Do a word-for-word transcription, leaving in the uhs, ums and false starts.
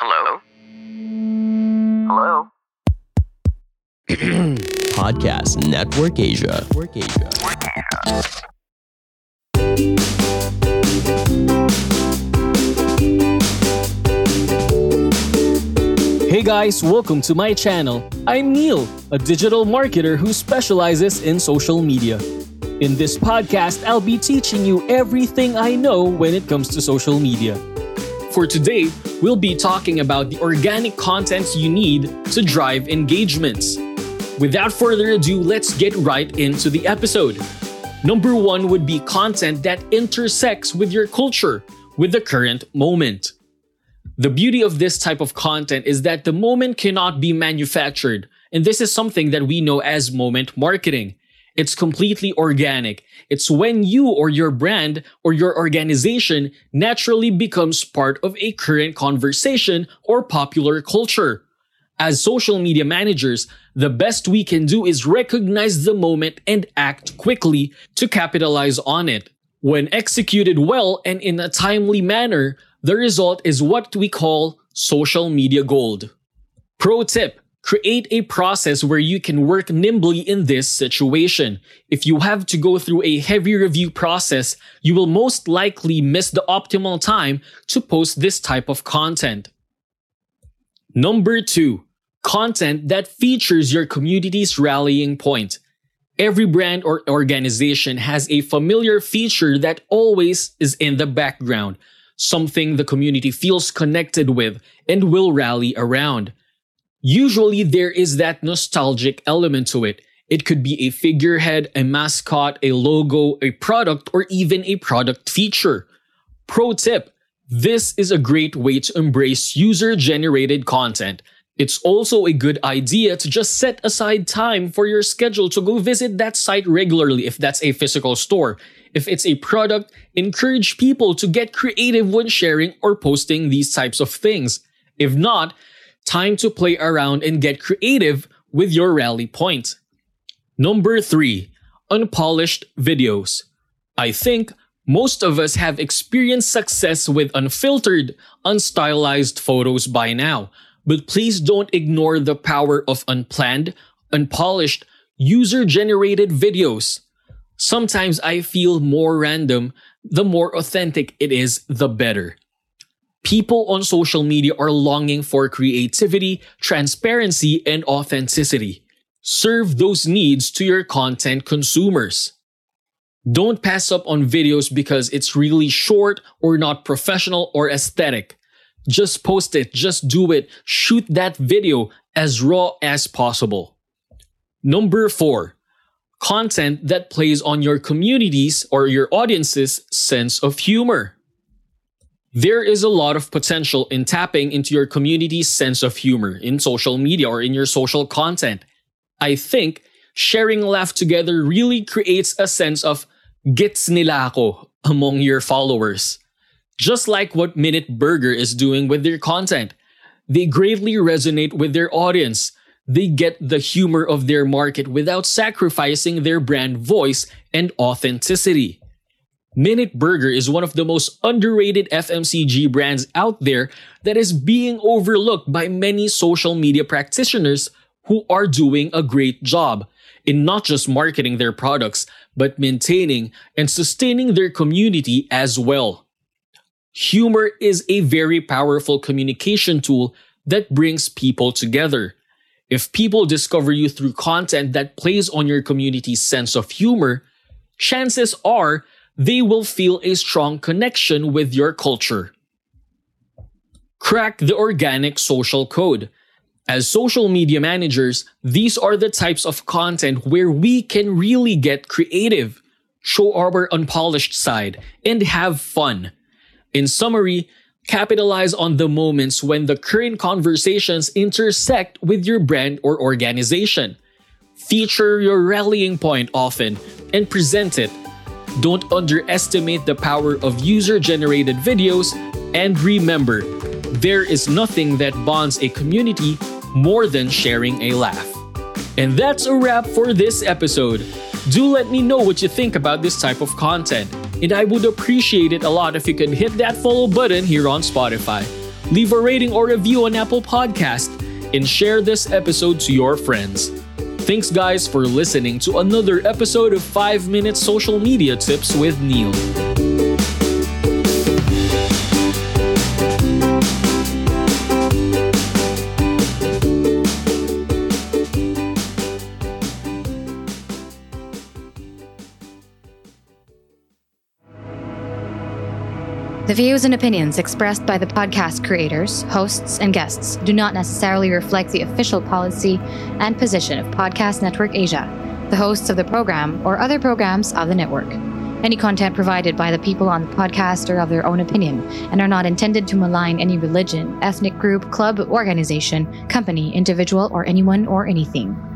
Hello? Hello? Podcast Network Asia. Network Asia. Hey guys, welcome to my channel. I'm Neil, a digital marketer who specializes in social media. In this podcast, I'll be teaching you everything I know when it comes to social media. For today, we'll be talking about the organic content you need to drive engagements. Without further ado, let's get right into the episode. Number one would be content that intersects with your culture, with the current moment. The beauty of this type of content is that the moment cannot be manufactured, and this is something that we know as moment marketing. It's completely organic. It's when you or your brand or your organization naturally becomes part of a current conversation or popular culture. As social media managers, the best we can do is recognize the moment and act quickly to capitalize on it. When executed well and in a timely manner, the result is what we call social media gold. Pro tip: create a process where you can work nimbly in this situation. If you have to go through a heavy review process, you will most likely miss the optimal time to post this type of content. Number two, content that features your community's rallying point. Every brand or organization has a familiar feature that always is in the background, something the community feels connected with and will rally around. Usually there is that nostalgic element to it. It could be a figurehead, a mascot, a logo, a product, or even a product feature. Pro tip: this is a great way to embrace user-generated content. It's also a good idea to just set aside time for your schedule to go visit that site regularly if that's a physical store. If it's a product, encourage people to get creative when sharing or posting these types of things. If not, time to play around and get creative with your rally point. Number three, unpolished videos. I think most of us have experienced success with unfiltered, unstylized photos by now. But please don't ignore the power of unplanned, unpolished, user-generated videos. Sometimes I feel more random, the more authentic it is, the better. People on social media are longing for creativity, transparency, and authenticity. Serve those needs to your content consumers. Don't pass up on videos because it's really short or not professional or aesthetic. Just post it, just do it, shoot that video as raw as possible. Number four, content that plays on your community's or your audience's sense of humor. There is a lot of potential in tapping into your community's sense of humor in social media or in your social content. I think sharing laugh together really creates a sense of gets nila ako among your followers. Just like what Minute Burger is doing with their content. They greatly resonate with their audience. They get the humor of their market without sacrificing their brand voice and authenticity. Minute Burger is one of the most underrated F M C G brands out there that is being overlooked by many social media practitioners who are doing a great job in not just marketing their products, but maintaining and sustaining their community as well. Humor is a very powerful communication tool that brings people together. If people discover you through content that plays on your community's sense of humor, chances are they will feel a strong connection with your culture. Crack the organic social code. As social media managers, these are the types of content where we can really get creative, show our unpolished side, and have fun. In summary, capitalize on the moments when the current conversations intersect with your brand or organization. Feature your rallying point often and present it. Don't underestimate the power of user-generated videos, and remember, there is nothing that bonds a community more than sharing a laugh. And that's a wrap for this episode. Do let me know what you think about this type of content, and I would appreciate it a lot if you could hit that follow button here on Spotify. leave a rating or review on Apple Podcast, and share this episode to your friends. Thanks guys for listening to another episode of five minute Social Media Tips with Neil. The views and opinions expressed by the podcast creators, hosts, and guests do not necessarily reflect the official policy and position of Podcast Network Asia, the hosts of the program, or other programs of the network. Any content provided by the people on the podcast are of their own opinion and are not intended to malign any religion, ethnic group, club, organization, company, individual, or anyone or anything.